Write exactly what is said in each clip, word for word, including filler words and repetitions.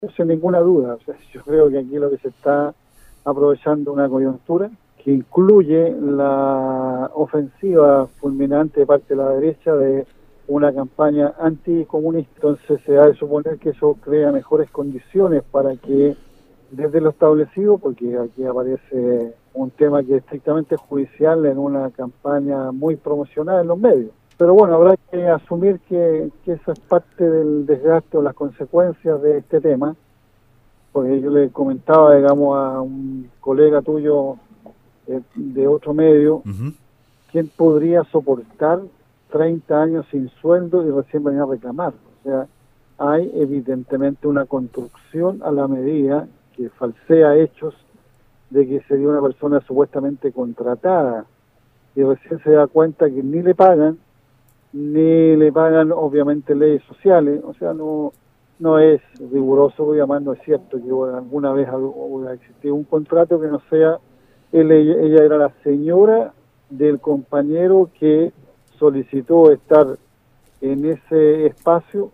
sin ninguna duda. O sea, yo creo que aquí lo que se está aprovechando una coyuntura que incluye la ofensiva fulminante de parte de la derecha de una campaña anticomunista. Entonces se ha de suponer que eso crea mejores condiciones para que desde lo establecido, porque aquí aparece un tema que es estrictamente judicial en una campaña muy promocionada en los medios. Pero bueno, habrá que asumir que, que eso es parte del desgaste o las consecuencias de este tema, porque yo le comentaba, digamos, a un colega tuyo eh, de otro medio, Ujú. ¿quién podría soportar treinta años sin sueldo y recién venir a reclamar? O sea, hay evidentemente una construcción a la medida que falsea hechos de que sería una persona supuestamente contratada y recién se da cuenta que ni le pagan, ni le pagan obviamente leyes sociales. O sea, no no es riguroso, voy a llamar, no es cierto que alguna vez ha existido un contrato que no sea, él, ella, ella era la señora del compañero que solicitó estar en ese espacio,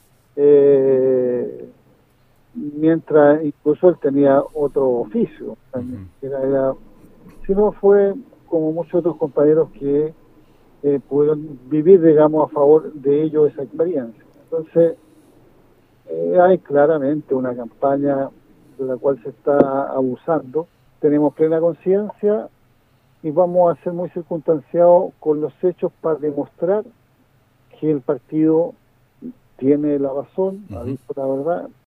eh, mientras incluso él tenía otro oficio también. Era, era, si no fue como muchos otros compañeros que eh, pudieron vivir, digamos, a favor de ellos esa experiencia. Entonces, eh, hay claramente una campaña de la cual se está abusando. Tenemos plena conciencia y vamos a ser muy circunstanciados con los hechos para demostrar que el partido tiene la razón, ha Ujú. dicho la verdad,